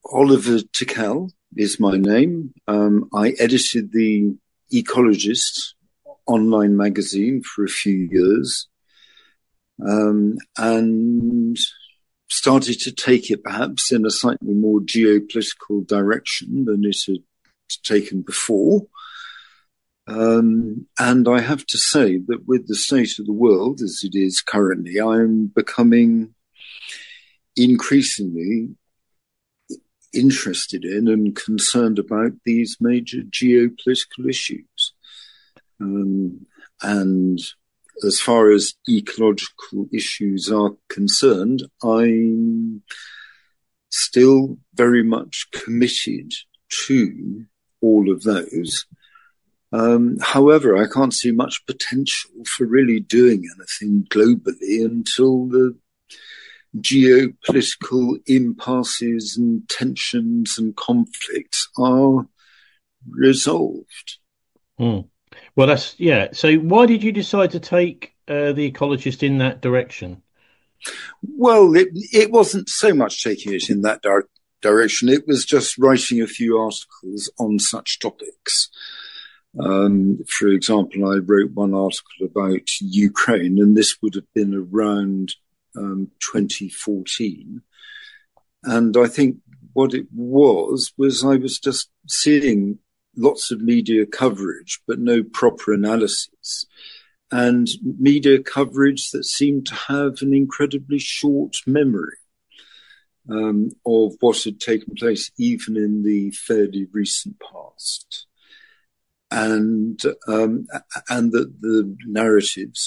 Oliver Tickell is my name. I edited the Ecologist online magazine for a few years, and started to take it perhaps in a slightly more geopolitical direction than it had taken before. And I have to say that with the state of the world as it is currently, I'm becoming increasingly interested in and concerned about these major geopolitical issues. And as far as ecological issues are concerned, I'm still very much committed to all of those. However, I can't see much potential for really doing anything globally until the geopolitical impasses and tensions and conflicts are resolved. Mm. Well, So why did you decide to take The Ecologist in that direction? Well, it wasn't so much taking it in that direction. It was just writing a few articles on such topics. For example, I wrote one article about Ukraine, and this would have been around 2014. And I think what it was I was just seeing lots of media coverage, but no proper analysis, and media coverage that seemed to have an incredibly short memory of what had taken place even in the fairly recent past. And that the narratives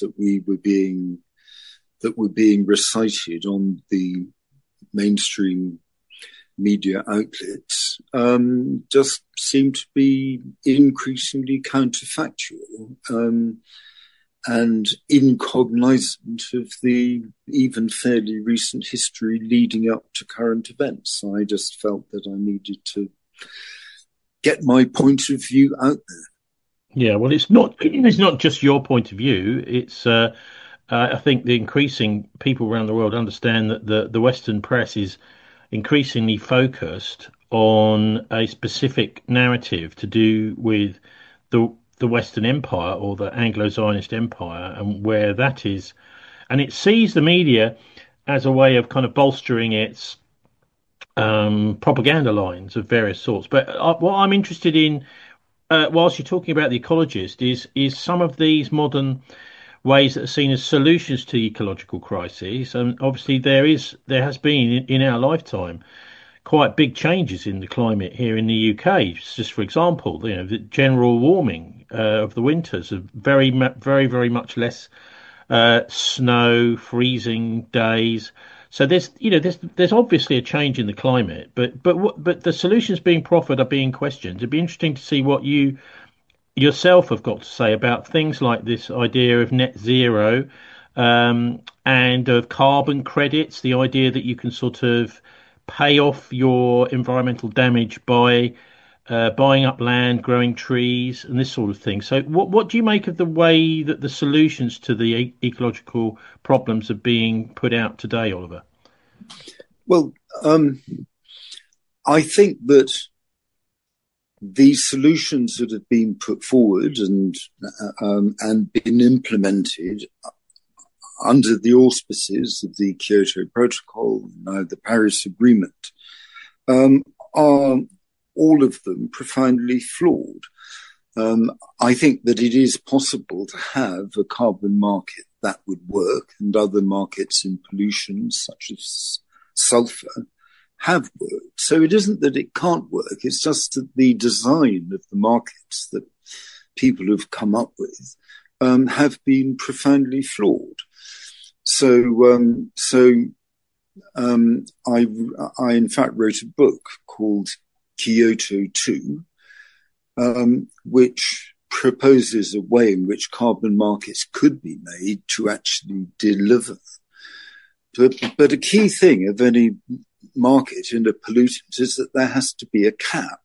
that were being recited on the mainstream media outlets just seemed to be increasingly counterfactual and incognizant of the even fairly recent history leading up to current events. I just felt that I needed to get my point of view out there. Yeah, well, it's not just your point of view. It's I think the increasing people around the world understand that the Western press is increasingly focused on a specific narrative to do with the Western Empire or the Anglo-Zionist Empire and where that is, and it sees the media as a way of kind of bolstering its propaganda lines of various sorts. But what I'm interested in, whilst you're talking about The Ecologist, is some of these modern ways that are seen as solutions to ecological crises. And obviously there has been in our lifetime quite big changes in the climate here in the UK. Just for example, the general warming of the winters, are very, very much less snow, freezing days. So there's obviously a change in the climate, but the solutions being proffered are being questioned. It'd be interesting to see what you yourself have got to say about things like this idea of net zero, and of carbon credits, the idea that you can sort of pay off your environmental damage by buying up land, growing trees, and this sort of thing. So what do you make of the way that the solutions to the ecological problems are being put out today, Oliver? Well, I think that these solutions that have been put forward and been implemented under the auspices of the Kyoto Protocol, the Paris Agreement, are all of them profoundly flawed. I think that it is possible to have a carbon market that would work, and other markets in pollution, such as sulfur, have worked. So it isn't that it can't work, it's just that the design of the markets that people have come up with have been profoundly flawed. I in fact wrote a book called Kyoto 2, which proposes a way in which carbon markets could be made to actually deliver. But a key thing of any market in a pollutant is that there has to be a cap.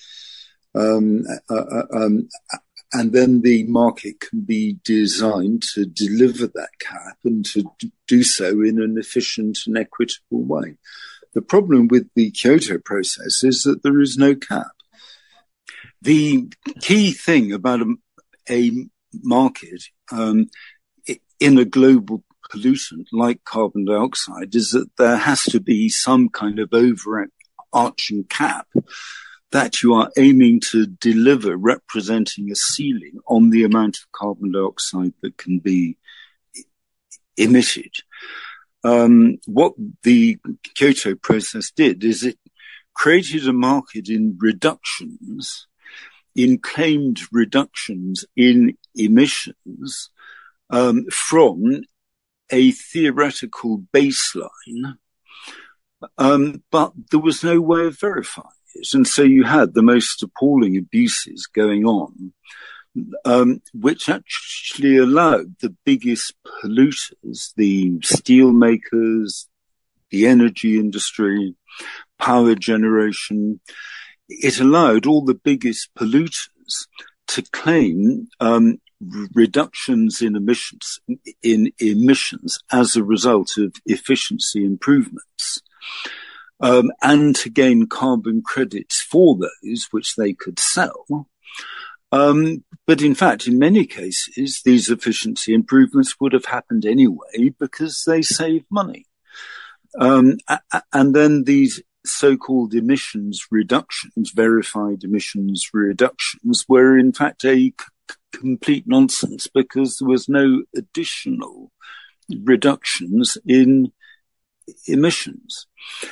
And then the market can be designed to deliver that cap and to do so in an efficient and equitable way. the problem with the Kyoto process is that there is no cap. The key thing about a market in a global pollutant like carbon dioxide is that there has to be some kind of overarching cap that you are aiming to deliver, representing a ceiling on the amount of carbon dioxide that can be emitted. What the Kyoto process did is it created a market in reductions, in claimed reductions in emissions from a theoretical baseline, but there was no way of verifying it. And so you had the most appalling abuses going on, which actually allowed the biggest polluters, the steel makers, the energy industry, power generation, it allowed all the biggest polluters to claim reductions in emissions as a result of efficiency improvements, and to gain carbon credits for those which they could sell. But in fact, in many cases, these efficiency improvements would have happened anyway because they save money. And then these so-called emissions reductions, verified emissions reductions, were in fact a complete nonsense because there was no additional reductions in emissions.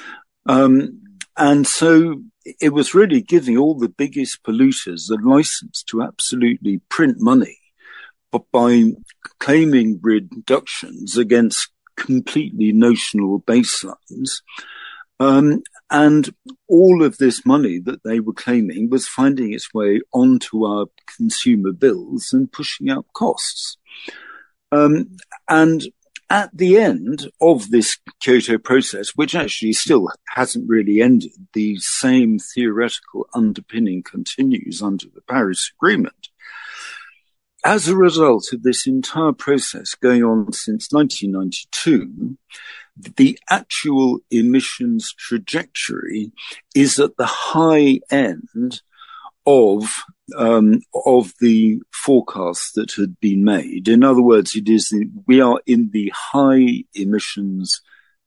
And so it was really giving all the biggest polluters a license to absolutely print money, but by claiming reductions against completely notional baselines. And all of this money that they were claiming was finding its way onto our consumer bills and pushing up costs. And at the end of this Kyoto process, which actually still hasn't really ended, the same theoretical underpinning continues under the Paris Agreement. As a result of this entire process going on since 1992, the actual emissions trajectory is at the high end of the forecasts that had been made. In other words, we are in the high emissions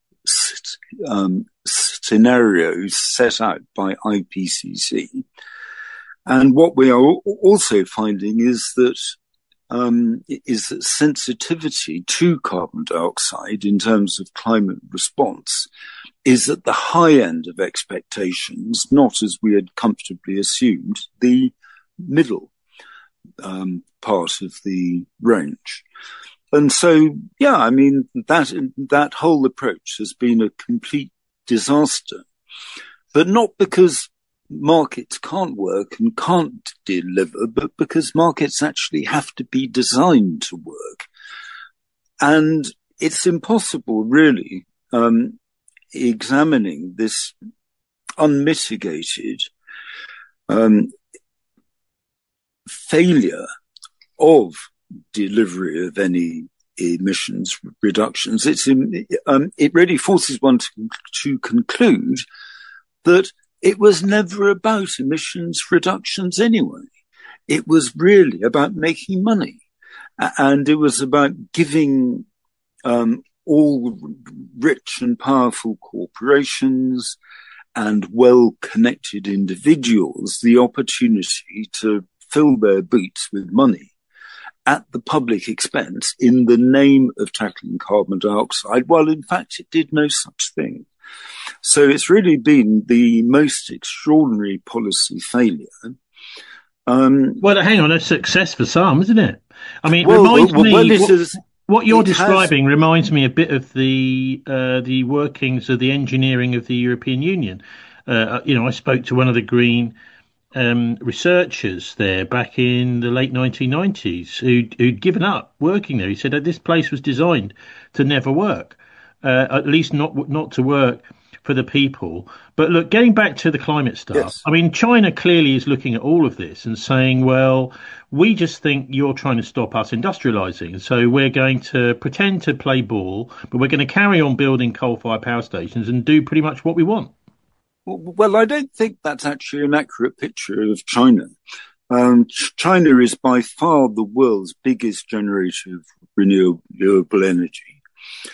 scenarios set out by IPCC. And what we are also finding is that sensitivity to carbon dioxide in terms of climate response is at the high end of expectations, not as we had comfortably assumed, the middle part of the range. And so, yeah, I mean, that whole approach has been a complete disaster, but not because markets can't work and can't deliver, but because markets actually have to be designed to work. And it's impossible, really, examining this unmitigated failure of delivery of any emissions reductions. It really forces one to conclude that it was never about emissions reductions anyway. It was really about making money. And it was about giving all rich and powerful corporations and well-connected individuals the opportunity to fill their boots with money at the public expense in the name of tackling carbon dioxide, while in fact it did no such thing. So it's really been the most extraordinary policy failure. Well, hang on, a success for some, isn't it? I mean, it reminds me. What you're describing reminds me a bit of the workings of the engineering of the European Union. I spoke to one of the Green researchers there back in the late 1990s who'd given up working there. He said that this place was designed to never work, at least not to work for the people. But look, getting back to the climate stuff, Yes. I mean, China clearly is looking at all of this and saying, well, we just think you're trying to stop us industrializing. So we're going to pretend to play ball, but we're going to carry on building coal-fired power stations and do pretty much what we want. Well, I don't think that's actually an accurate picture of China. China is by far the world's biggest generator of renewable energy.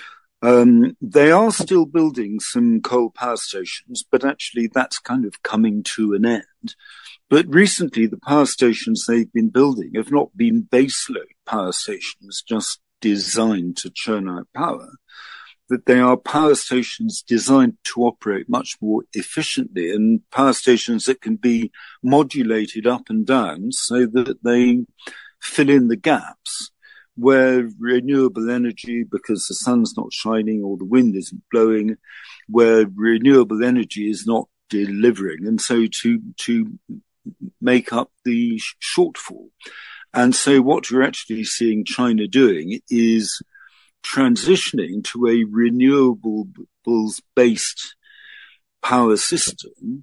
They are still building some coal power stations, but actually that's kind of coming to an end. But recently, the power stations they've been building have not been baseload power stations just designed to churn out power, that they are power stations designed to operate much more efficiently, and power stations that can be modulated up and down so that they fill in the gaps where renewable energy, because the sun's not shining or the wind isn't blowing, where renewable energy is not delivering, and so to make up the shortfall. And so what you're actually seeing China doing is transitioning to a renewables-based power system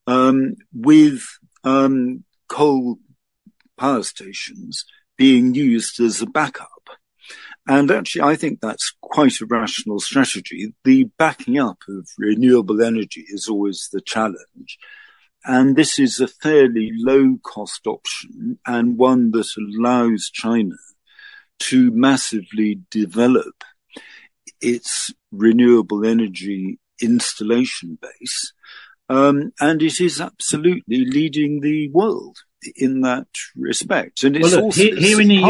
with coal power stations being used as a backup. And actually, I think that's quite a rational strategy. The backing up of renewable energy is always the challenge. And this is a fairly low-cost option and one that allows China to massively develop its renewable energy installation base. And it is absolutely leading the world in that respect. And it's Well, look, also here in the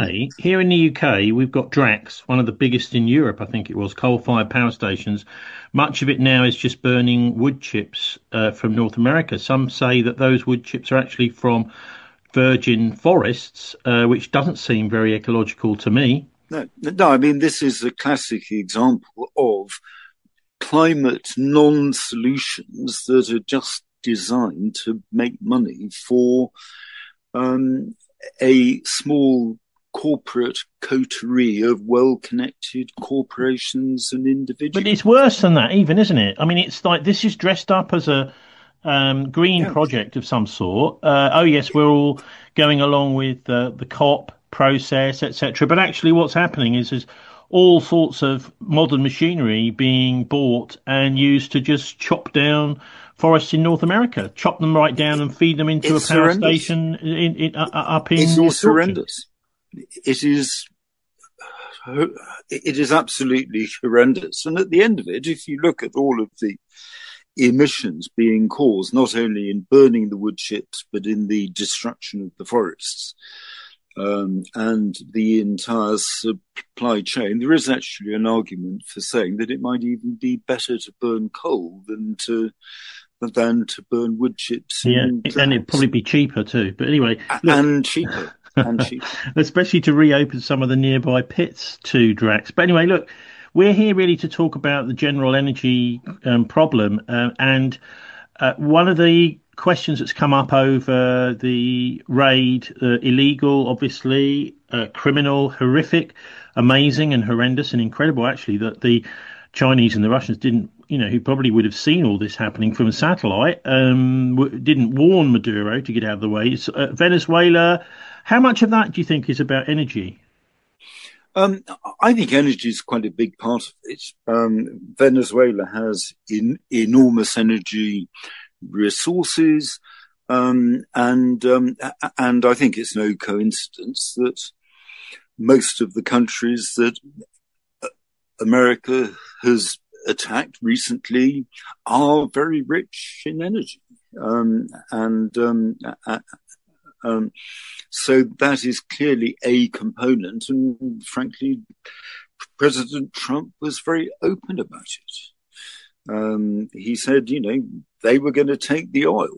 UK, we've got Drax, one of the biggest in Europe, I think it was, coal-fired power stations. Much of it now is just burning wood chips from North America. Some say that those wood chips are actually from virgin forests, which doesn't seem very ecological to me. No, I mean, this is a classic example of climate non-solutions that are just designed to make money for a small corporate coterie of well-connected corporations and But individuals. it's worse than that, even, isn't it? I mean, it's like this is dressed up as a green Yeah. project of some sort. Oh yes, we're all going along with the COP process, etc. But actually, what's happening is all sorts of modern machinery being bought and used to just chop down forests in North America, chop them right down and feed them into a It's power horrendous. station up in It North is Yorkshire. horrendous. It is it is absolutely horrendous. And at the end of it, if you look at all of the emissions being caused, not only in burning the wood chips, but in the destruction of the forests and the entire supply chain, there is actually an argument for saying that it might even be better to burn coal than to burn wood chips Yeah, in and it'd Drax. probably be cheaper too. But anyway, look, And cheaper. And cheaper. especially to reopen some of the nearby pits to Drax. But anyway, look, we're here really to talk about the general energy problem. And one of the questions that's come up over the raid, illegal, obviously, criminal, horrific, amazing, and horrendous and incredible, actually, that the Chinese and the Russians didn't, who probably would have seen all this happening from a satellite, didn't warn Maduro to get out of the way. It's, Venezuela, how much of that do you think is about energy? Um, I think energy is quite a big part of it. Venezuela has enormous energy resources, and I think it's no coincidence that most of the countries that America has attacked recently are very rich in energy. And so that is clearly a component. And frankly, President Trump was very open about it. He said, they were going to take the oil,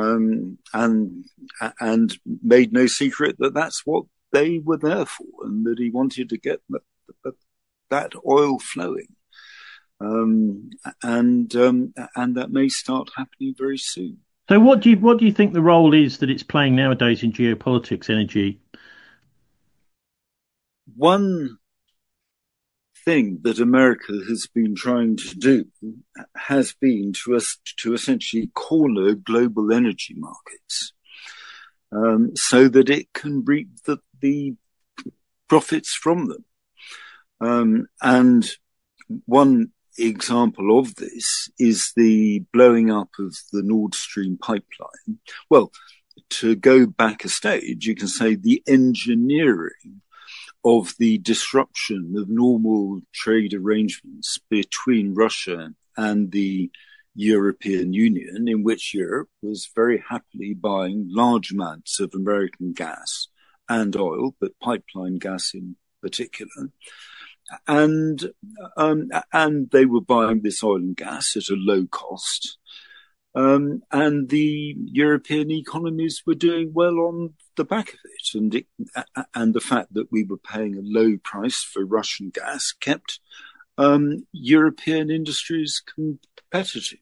and made no secret that that's what they were there for, and that he wanted to get that oil flowing. Um, and that may start happening very soon. So what do you think the role is that it's playing nowadays in geopolitics, energy? One thing that America has been trying to do has been to essentially corner global energy markets, so that it can reap the profits from them. And one example of this is the blowing up of the Nord Stream pipeline. Well, to go back a stage, you can say the engineering of the disruption of normal trade arrangements between Russia and the European Union, in which Europe was very happily buying large amounts of American gas and oil, but pipeline gas in particular. And they were buying this oil and gas at a low cost. And the European economies were doing well on the back of it. And the fact that we were paying a low price for Russian gas kept European industries competitive.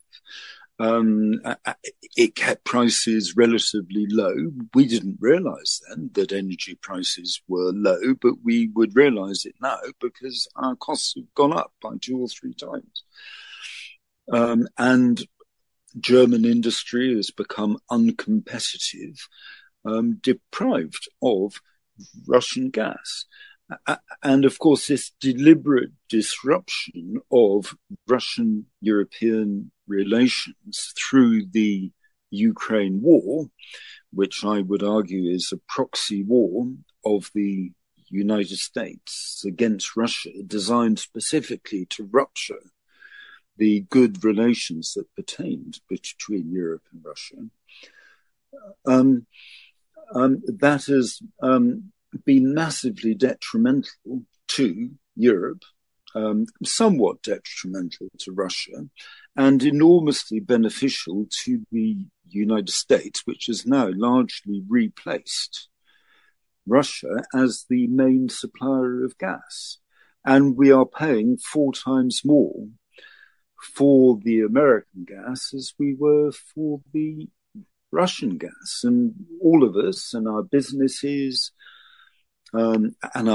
It kept prices relatively low. We didn't realize then that energy prices were low, but we would realize it now because our costs have gone up by 2 or 3 times. And German industry has become uncompetitive, deprived of Russian gas. And of course, this deliberate disruption of Russian-European relations through the Ukraine war, which I would argue is a proxy war of the United States against Russia, designed specifically to rupture the good relations that pertained between Europe and Russia. That has been massively detrimental to Europe, somewhat detrimental to Russia, and enormously beneficial to the United States, which has now largely replaced Russia as the main supplier of gas. And we are paying 4 times more for the American gas as we were for the Russian gas. And all of us and our businesses and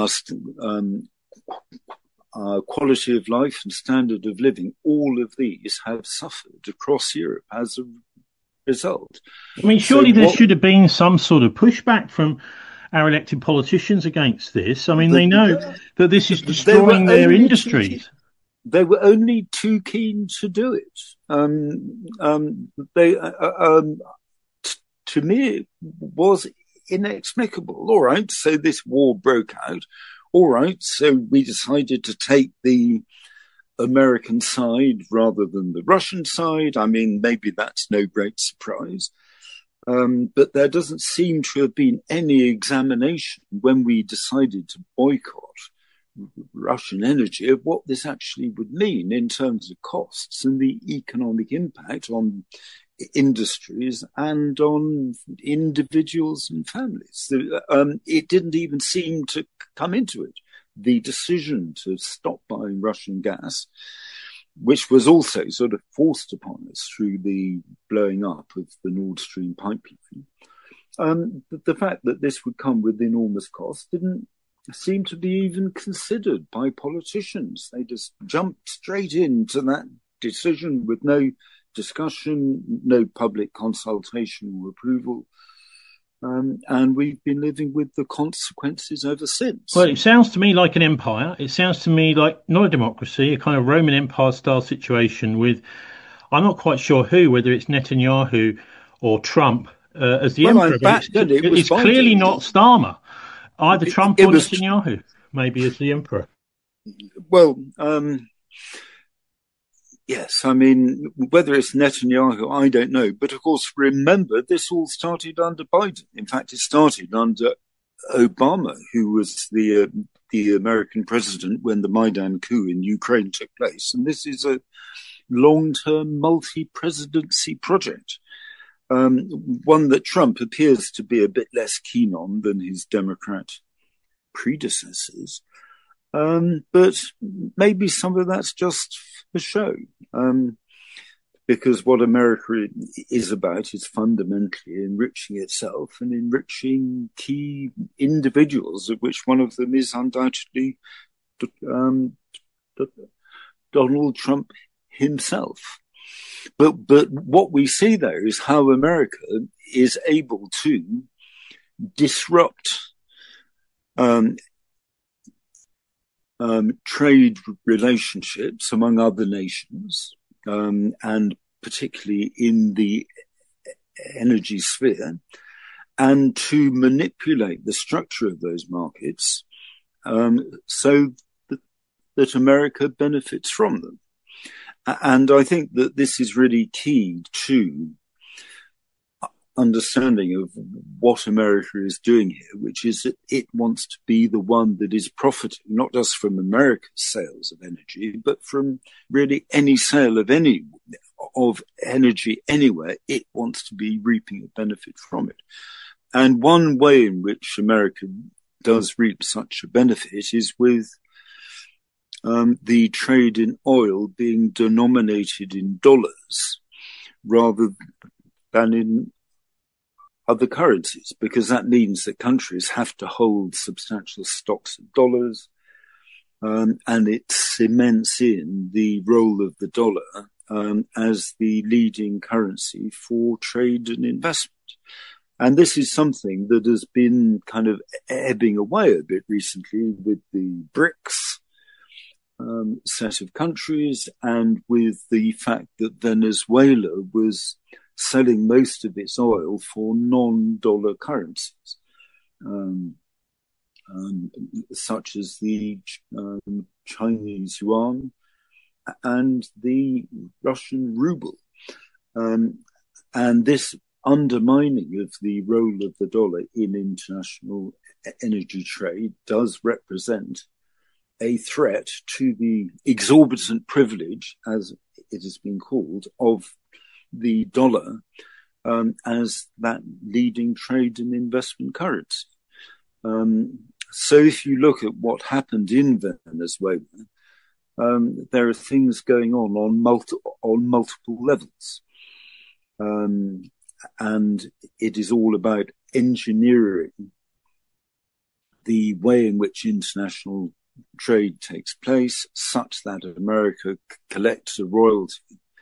our quality of life and standard of living, all of these have suffered across Europe as a result. I mean, surely there should have been some sort of pushback from our elected politicians against this. I mean, they know that this is destroying their industries. They were only too keen to do it. To me, it was inexplicable. All right, so this war broke out. All right, so we decided to take the American side rather than the Russian side. I mean, maybe that's no great surprise. But there doesn't seem to have been any examination when we decided to boycott Russian energy of what this actually would mean in terms of costs and the economic impact on industries and on individuals and families. It didn't even seem to come into it. The decision to stop buying Russian gas, which was also sort of forced upon us through the blowing up of the Nord Stream pipeline, the fact that this would come with enormous costs didn't seem to be even considered by politicians. They just jumped straight into that decision with no discussion, no public consultation or approval. And we've been living with the consequences ever since. Well, it sounds to me like an empire. It sounds to me like not a democracy, a kind of Roman Empire style situation with, I'm not quite sure who, whether it's Netanyahu or Trump as the emperor. It's clearly not Starmer. Either Trump or Netanyahu, maybe as the emperor. Well, yes, I mean, whether it's Netanyahu, I don't know. But of course, remember, this all started under Biden. In fact, it started under Obama, who was the American president when the Maidan coup in Ukraine took place. And this is a long-term multi-presidency project, one that Trump appears to be a bit less keen on than his Democrat predecessors. But maybe some of that's just for show, because what America is about is fundamentally enriching itself and enriching key individuals, of which one of them is undoubtedly Donald Trump himself. But what we see there is how America is able to disrupt trade relationships among other nations, and particularly in the energy sphere, and to manipulate the structure of those markets so that America benefits from them. And I think that this is really key to understanding of what America is doing here, which is that it wants to be the one that is profiting, not just from America's sales of energy, but from really any sale of energy anywhere. It wants to be reaping a benefit from it. And one way in which America does reap such a benefit is with the trade in oil being denominated in dollars rather than in other currencies, because that means that countries have to hold substantial stocks of dollars, and it cements in the role of the dollar as the leading currency for trade and investment. And this is something that has been kind of ebbing away a bit recently with the BRICS set of countries, and with the fact that Venezuela was selling most of its oil for non-dollar currencies, such as the Chinese yuan and the Russian ruble. And this undermining of the role of the dollar in international energy trade does represent a threat to the exorbitant privilege, as it has been called, of the dollar as that leading trade and investment currency. So if you look at what happened in Venezuela, there are things going on multiple levels. And it is all about engineering the way in which international trade takes place such that America collects a royalty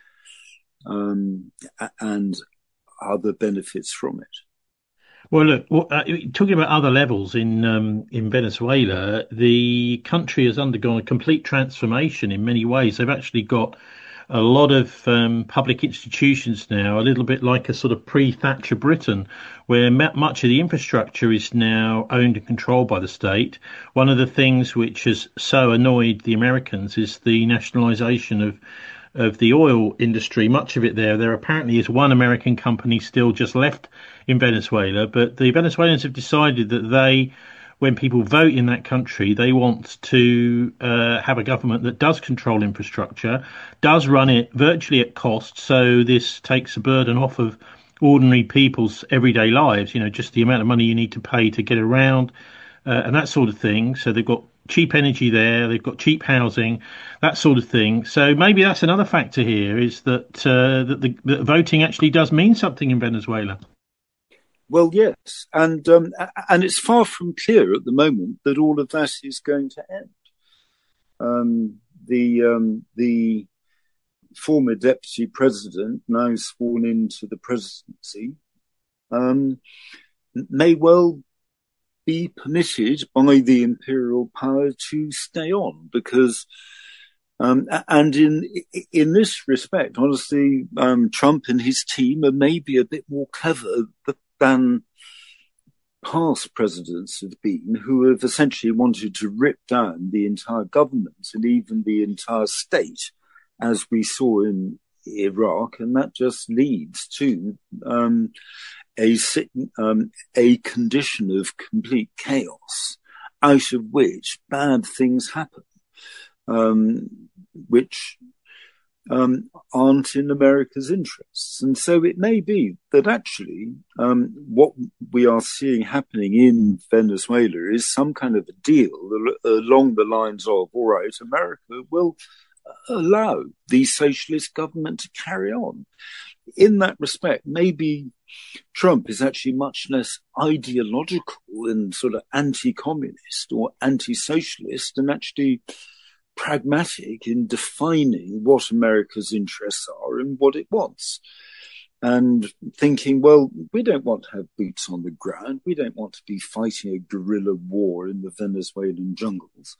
and other benefits from it. Well, look, talking about other levels in Venezuela, the country has undergone a complete transformation in many ways. They've actually got a lot of public institutions now, a little bit like a sort of pre-Thatcher Britain, where much of the infrastructure is now owned and controlled by the state. One of the things which has so annoyed the Americans is the nationalisation of the oil industry. Much of it there apparently is one American company still just left in Venezuela, but the Venezuelans have decided that when people vote in that country, they want to have a government that does control infrastructure, does run it virtually at cost. So this takes a burden off of ordinary people's everyday lives, just the amount of money you need to pay to get around and that sort of thing. So they've got cheap energy there, they've got cheap housing, that sort of thing. So maybe that's another factor here, is that that voting actually does mean something in Venezuela. Well, yes, and it's far from clear at the moment that all of that is going to end. The former deputy president, now sworn into the presidency, may well be permitted by the imperial power to stay on, because and in this respect, honestly, Trump and his team are maybe a bit more clever than past presidents have been, who have essentially wanted to rip down the entire government and even the entire state, as we saw in Iraq, and that just leads to a condition of complete chaos, out of which bad things happen, which aren't in America's interests. And so it may be that actually what we are seeing happening in Venezuela is some kind of a deal along the lines of, all right, America will allow the socialist government to carry on. In that respect, maybe Trump is actually much less ideological and sort of anti-communist or anti-socialist, and actually pragmatic in defining what America's interests are and what it wants. And thinking, well, we don't want to have boots on the ground. We don't want to be fighting a guerrilla war in the Venezuelan jungles.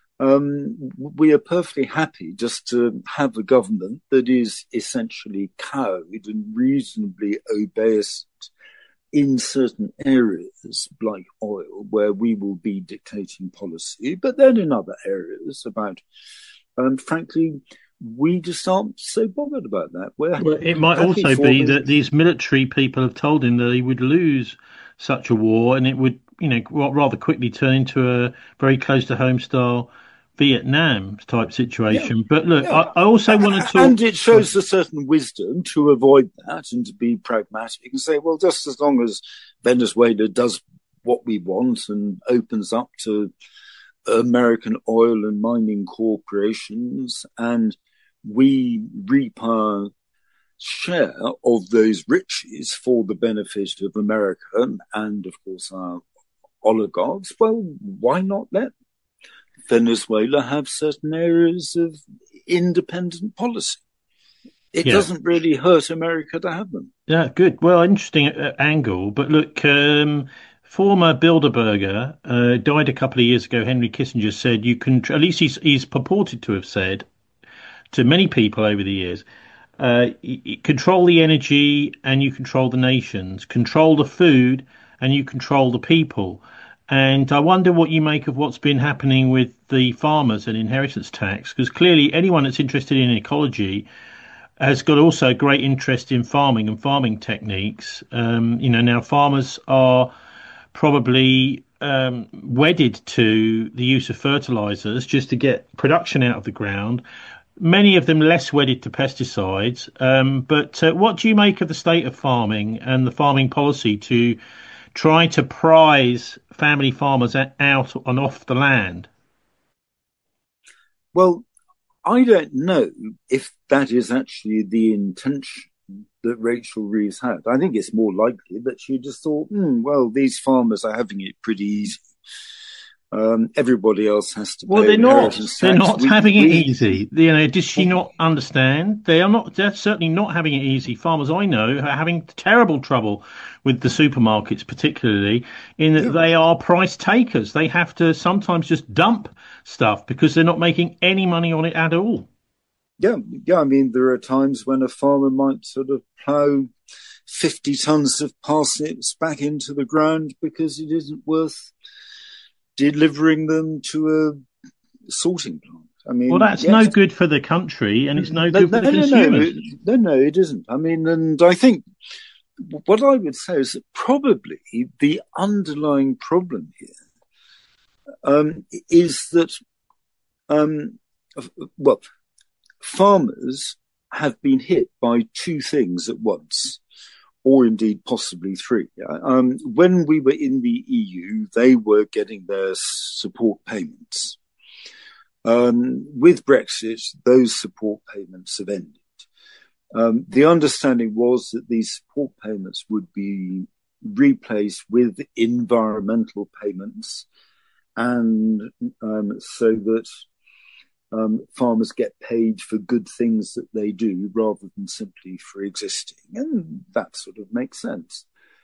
We are perfectly happy just to have a government that is essentially cowed and reasonably obeisant in certain areas like oil, where we will be dictating policy, but then in other areas about, frankly, we just aren't so bothered about that. Well, it might also be that these military people have told him that he would lose such a war, and it would, rather quickly turn into a very close to home style Vietnam type situation. Yeah, but look, yeah. I also want to talk, and it shows a certain wisdom to avoid that and to be pragmatic and say, well, just as long as Venezuela does what we want and opens up to American oil and mining corporations, and we reap our share of those riches for the benefit of America and, of course, our oligarchs, well, why not let Venezuela have certain areas of independent policy? It doesn't really hurt America to have them. Yeah, good. Well, interesting angle. But look, former Bilderberger died a couple of years ago. Henry Kissinger said you can, at least he's purported to have said to many people over the years, control the energy and you control the nations, control the food and you control the people. And I wonder what you make of what's been happening with the farmers and inheritance tax, because clearly anyone that's interested in ecology has got also great interest in farming and farming techniques. Now farmers are probably wedded to the use of fertilizers just to get production out of the ground. Many of them less wedded to pesticides. But what do you make of the state of farming and the farming policy to try to prize family farmers out and off the land? Well, I don't know if that is actually the intention that Rachel Reeves had. I think it's more likely that she just thought, well, these farmers are having it pretty easy. Everybody else has to pay. Well, they're not. They're not having it easy. Does she not understand? They are not. They're certainly not having it easy. Farmers I know are having terrible trouble with the supermarkets, particularly in that they are price takers. They have to sometimes just dump stuff because they're not making any money on it at all. Yeah. I mean, there are times when a farmer might sort of plough 50 tons of parsnips back into the ground because it isn't worth delivering them to a sorting plant. I mean, well, that's no good for the country, and it's no good for the consumers. No, it isn't. I mean, and I think what I would say is that probably the underlying problem here is that, farmers have been hit by two things at once, or indeed possibly three. When we were in the EU, they were getting their support payments. With Brexit, those support payments have ended. The understanding was that these support payments would be replaced with environmental payments, and so that farmers get paid for good things that they do rather than simply for existing. And that sort of makes sense.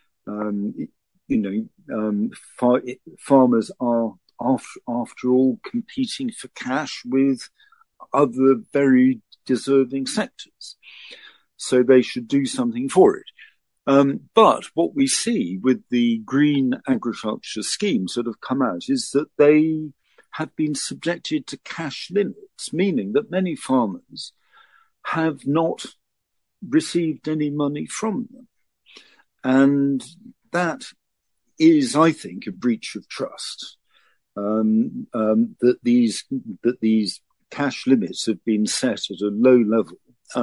Farmers are, after all, competing for cash with other very deserving sectors. So they should do something for it. But what we see with the green agriculture schemes that have come out is that they have been subjected to cash limits, meaning that many farmers have not received any money from them. And that is, I think, a breach of trust. That these cash limits have been set at a low level,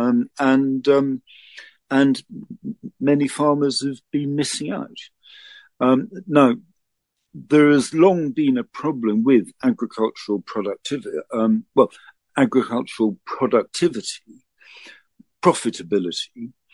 and many farmers have been missing out. Now, there has long been a problem with agricultural productivity. Agricultural productivity, profitability,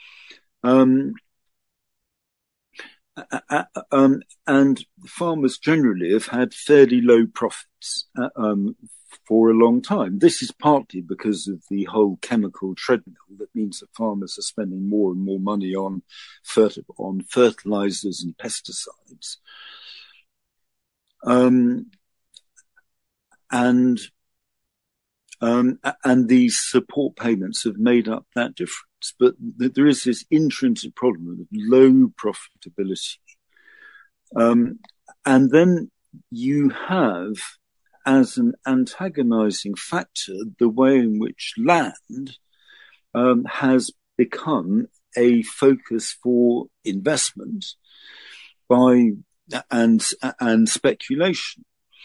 and farmers generally have had fairly low profits for a long time. This is partly because of the whole chemical treadmill that means that farmers are spending more and more money on fertilizers and pesticides. And these support payments have made up that difference. But there is this intrinsic problem of low profitability. And then you have, as an antagonizing factor, the way in which land has become a focus for investment and speculation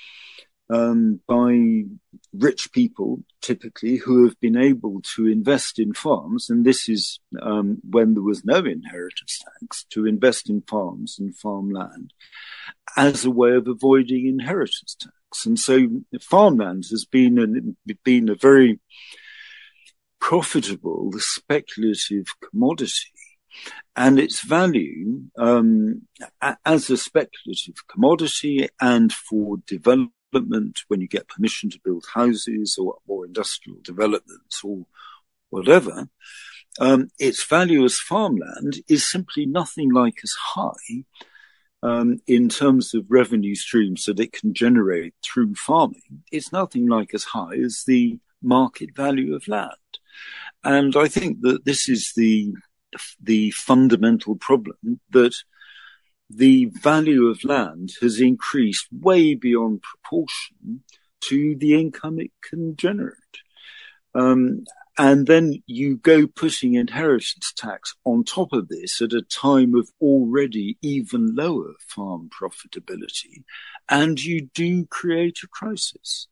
by rich people, typically, who have been able to invest in farms, and this is when there was no inheritance tax, to invest in farms and farmland as a way of avoiding inheritance tax. And so farmland has been a very profitable, speculative commodity. And its value as a speculative commodity and for development, when you get permission to build houses or industrial developments or whatever, its value as farmland is simply nothing like as high in terms of revenue streams that it can generate through farming. It's nothing like as high as the market value of land. And I think that this is the fundamental problem, that the value of land has increased way beyond proportion to the income it can generate. And then you go putting inheritance tax on top of this at a time of already even lower farm profitability, and you do create a crisis.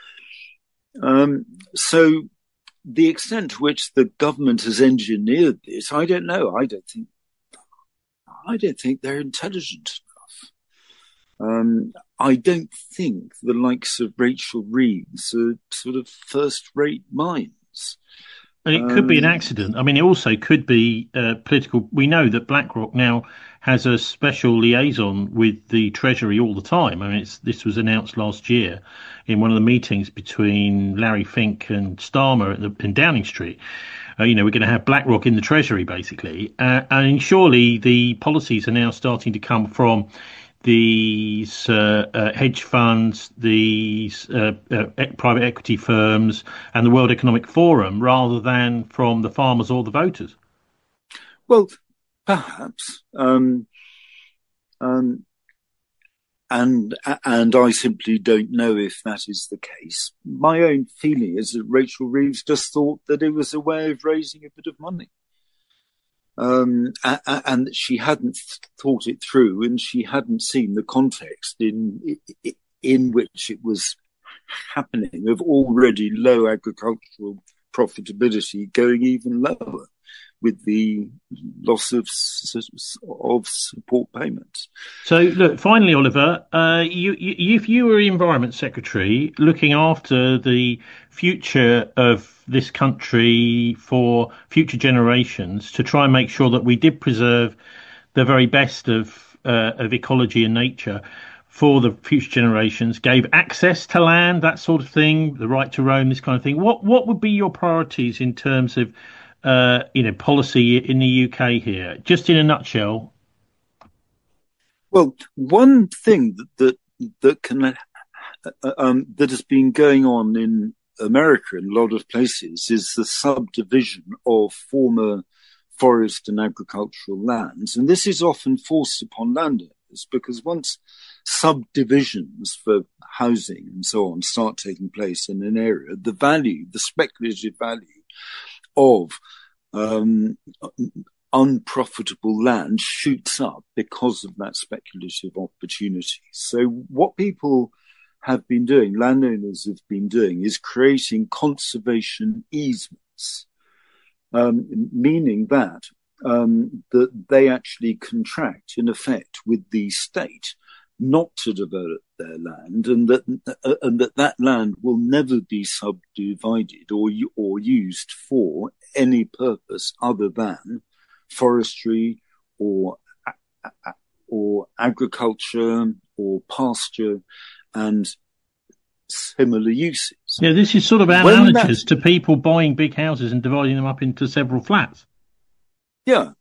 So the extent to which the government has engineered this, I don't know. I don't think they're intelligent enough. I don't think the likes of Rachel Reeves are sort of first-rate minds. And it could be an accident. I mean, it also could be political. We know that BlackRock now has a special liaison with the Treasury all the time. I mean, this was announced last year in one of the meetings between Larry Fink and Starmer in Downing Street. We're going to have BlackRock in the Treasury, basically. And surely the policies are now starting to come from these hedge funds, these private equity firms, and the World Economic Forum, rather than from the farmers or the voters. Well, perhaps, and I simply don't know if that is the case. My own feeling is that Rachel Reeves just thought that it was a way of raising a bit of money. And that she hadn't thought it through, and she hadn't seen the context in which it was happening, of already low agricultural profitability going even lower with the loss of support payments. So, look, finally, Oliver, if you were Environment Secretary looking after the future of this country for future generations, to try and make sure that we did preserve the very best of ecology and nature for the future generations, gave access to land, that sort of thing, the right to roam, this kind of thing, what would be your priorities in terms of policy in the UK here, just in a nutshell? Well, one thing that has been going on in America in a lot of places is the subdivision of former forest and agricultural lands, and this is often forced upon landowners because once subdivisions for housing and so on start taking place in an area, the speculative value of unprofitable land shoots up because of that speculative opportunity. So what people have been doing, landowners have been doing, is creating conservation easements, meaning that they actually contract, in effect, with the state not to develop their land, and that land will never be subdivided or used for any purpose other than forestry or agriculture or pasture. And similar uses. Yeah, this is sort of When that, analogous to people buying big houses and dividing them up into several flats. yeah.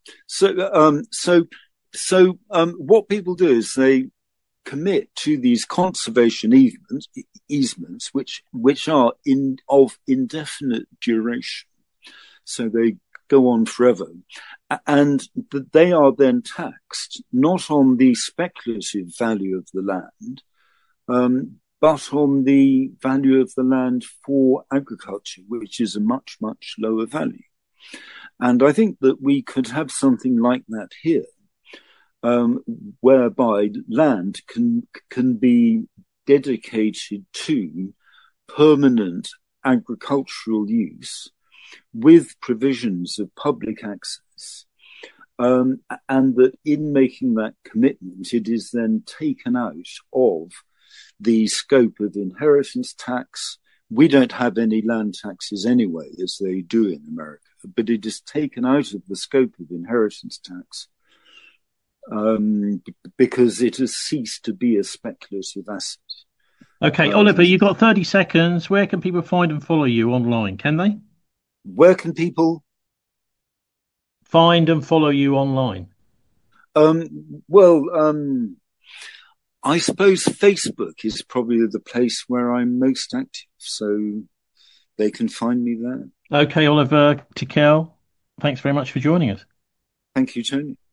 What people do is they commit to these conservation easements, which are of indefinite duration. So they go on forever, and they are then taxed not on the speculative value of the land, but on the value of the land for agriculture, which is a much, much lower value. And I think that we could have something like that here, whereby land can be dedicated to permanent agricultural use with provisions of public access, and that in making that commitment, it is then taken out of the scope of inheritance tax. We don't have any land taxes anyway, as they do in America, but it is taken out of the scope of inheritance tax because it has ceased to be a speculative asset. Okay, Oliver, you've got 30 seconds. Where can people find and follow you online? Can they? Where can people find and follow you online? I suppose Facebook is probably the place where I'm most active, so they can find me there. Okay, Oliver Tickell, thanks very much for joining us. Thank you, Tony.